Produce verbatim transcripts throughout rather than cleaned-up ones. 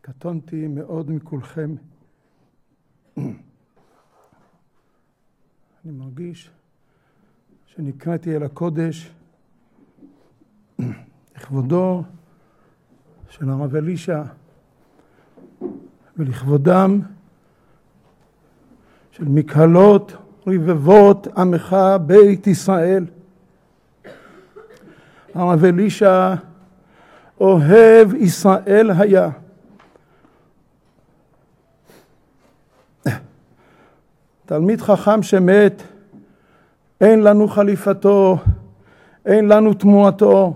קטונתי מאוד מכולכם. אני מרגיש שנקראתי אל הקודש לכבודו של הרב אלישע ולכבודם של מקהלות רבבות עמך בית ישראל. הרב אלישע אוהב ישראל היה. תלמיד חכם שמת, אין לנו חליפתו, אין לנו תמורתו.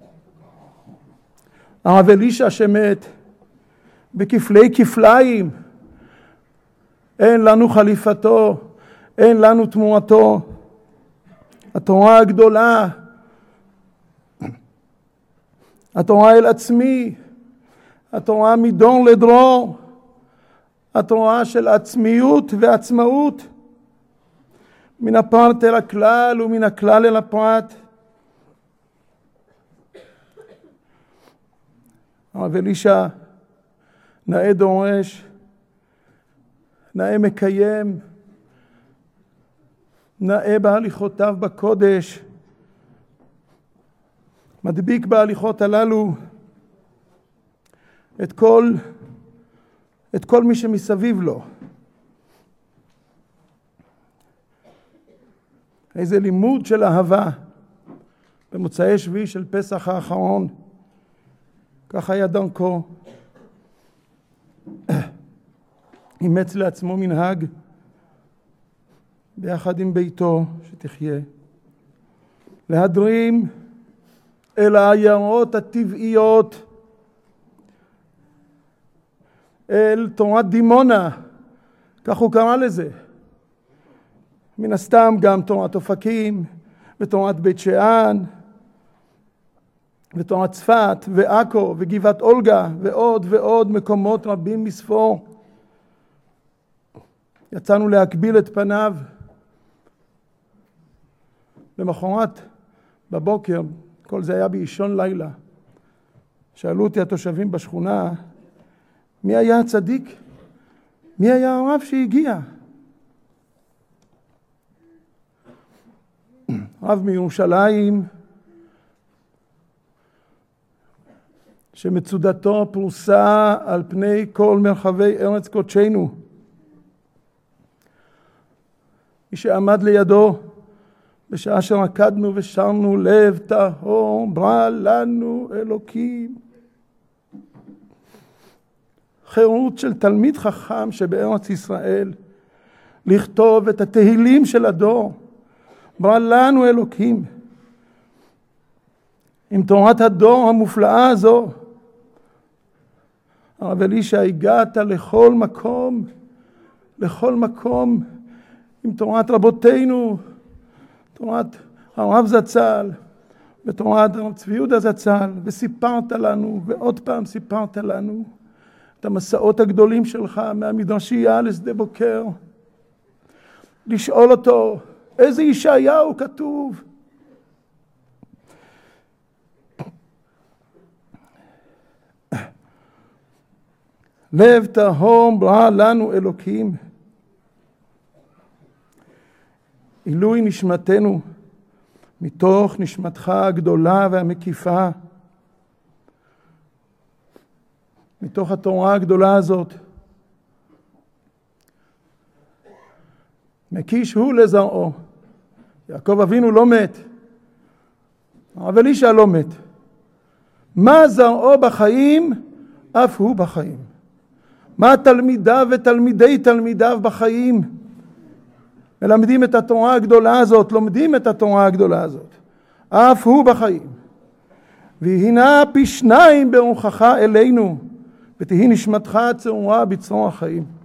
הרב אלישע שמת, בכפלי כפליים, אין לנו חליפתו, אין לנו תמורתו. התורה הגדולה, התורה אל עצמי, התורה מדור לדרור, התורה של עצמיות ועצמאות, מן הפרט אל הכלל ומן הכלל אל הפרט. הרב אלישע נאה דורש, נאה מקיים, נאה בהליכותיו בקודש, מדביק בהליכות הללו את כל את כל מי שמסביב לו. איזה לימוד של אהבה במוצאי שביעי של פסח האחרון. כך היה דרכו. אימץ לעצמו מנהג ביחד עם ביתו שתחיה, להדרים אל העיירות הטבעיות, אל תורת דימונה, כך הוא קרא לזה. מן הסתם גם תורת אופקים, ותורת בית שאן, ותורת צפת, ועכו, וגבעת אולגה, ועוד ועוד מקומות רבים מספור. יצאנו להקביל את פניו. למחרת בבוקר, כל זה היה באישון לילה, שאלו אותי התושבים בשכונה, מי היה הצדיק? מי היה הרב שהגיע? רב מירושלים, שמצודתו פרוסה על פני כל מרחבי ארץ קודשנו. מי שעמד לידו, בשעה שרקדנו ושרנו לב טהור, ברא לנו אלוקים. חירות של תלמיד חכם שבארץ ישראל, לכתוב את התהילים של הדור, ברא לנו אלוקים. עם תורת הדור המופלאה הזו, הרב אלישע, הגעת לכל מקום, לכל מקום, עם תורת רבותינו, תורת הרב זצ"ל, ותורת הרב צבי יהודה זצ"ל, וסיפרת לנו, ועוד פעם סיפרת לנו, את המסעות הגדולים שלך מהמדרשייה לשדה בוקר, לשאול אותו, איזה ישעיהו כתוב? לב טהור ברא לנו אלוקים. עילוי נשמתנו מתוך נשמתך הגדולה והמקיפה, מתוך התורה הגדולה הזאת. מקיש הוא לזרעו. יעקב אבינו לא מת, הרב אלישע לא מת. מה זרעו בחיים? אף הוא בחיים. מה תלמידיו ותלמידי תלמידיו בחיים? מלמדים את התורה הגדולה הזאת, לומדים את התורה הגדולה הזאת. אף הוא בחיים. והנה פי שניים ברוחך אלינו, ותהי נשמתך צרורה בצרור החיים.